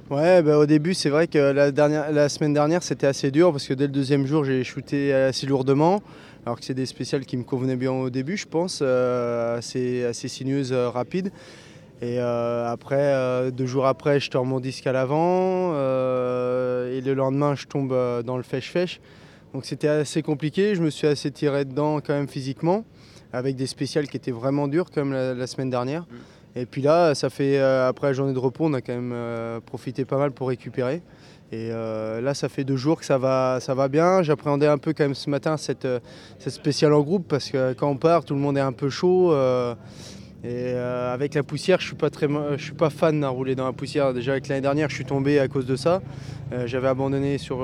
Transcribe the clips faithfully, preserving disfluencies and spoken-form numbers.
Ouais, bah, au début, c'est vrai que la, dernière, la semaine dernière, c'était assez dur parce que dès le deuxième jour, j'ai shooté assez lourdement. Alors que c'est des spéciales qui me convenaient bien au début, je pense, euh, assez, assez sinueuses, euh, rapides. Et euh, après, euh, deux jours après, je tords mon disque à l'avant. Euh, et le lendemain, je tombe euh, dans le fèche-fèche. Donc c'était assez compliqué. Je me suis assez tiré dedans quand même physiquement, avec des spéciales qui étaient vraiment dures comme la, la semaine dernière. Et puis là, ça fait euh, après la journée de repos, on a quand même euh, profité pas mal pour récupérer. Et euh, là, ça fait deux jours que ça va, ça va bien. J'appréhendais un peu quand même ce matin cette, euh, cette spéciale en groupe parce que quand on part, tout le monde est un peu chaud. Euh, et euh, avec la poussière, je suis pas très, je suis pas fan de rouler dans la poussière. Déjà avec l'année dernière, je suis tombé à cause de ça. Euh, j'avais abandonné sur,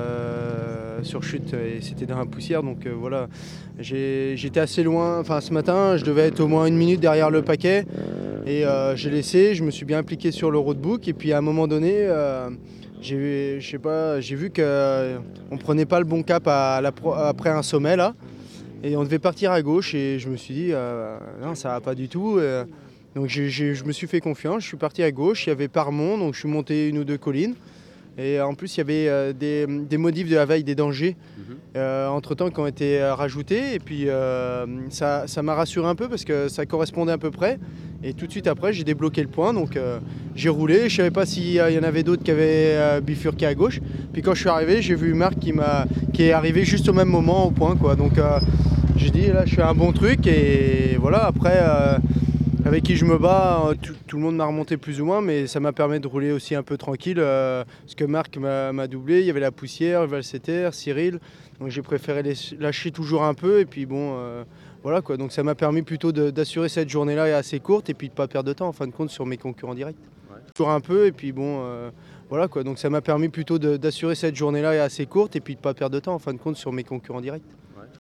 euh, sur chute et c'était dans la poussière. Donc euh, voilà, J'ai- j'étais assez loin. Enfin, ce matin, je devais être au moins une minute derrière le paquet. Et euh, j'ai laissé, je me suis bien impliqué sur le roadbook. Et puis à un moment donné, euh, j'ai, je sais pas, j'ai vu qu'on ne prenait pas le bon cap à la pro- après un sommet là. Et on devait partir à gauche. Et je me suis dit, euh, non, ça va pas du tout. Euh, donc j'ai- j'ai- je me suis fait confiance. Je suis parti à gauche. Il y avait Parmont, donc je suis monté une ou deux collines. Et en plus, il y avait euh, des, des modifs de la veille, des dangers, Mhm. euh, entre-temps qui ont été euh, rajoutés. Et puis euh, ça ça m'a rassuré un peu parce que ça correspondait à peu près. Et tout de suite après, j'ai débloqué le point. Donc euh, j'ai roulé. Je ne savais pas s'il y en avait d'autres qui avaient euh, bifurqué à gauche. Puis quand je suis arrivé, j'ai vu Marc qui, m'a, qui est arrivé juste au même moment au point, quoi. Donc euh, j'ai dit, là, je fais un bon truc. Et voilà, après... euh, avec qui je me bats, euh, tout, tout le monde m'a remonté plus ou moins, mais ça m'a permis de rouler aussi un peu tranquille. Euh, parce que Marc m'a m'a doublé, il y avait la poussière, Valseter, Cyril. Donc j'ai préféré les lâcher toujours un peu. Et puis bon, euh, voilà quoi. Donc ça m'a permis plutôt de- d'assurer cette journée-là assez courte et puis de pas perdre de temps en fin de compte sur mes concurrents directs. Ouais. Toujours un peu et puis bon, euh, voilà quoi. Donc ça m'a permis plutôt de- d'assurer cette journée-là assez courte et puis de pas perdre de temps en fin de compte sur mes concurrents directs. Ouais.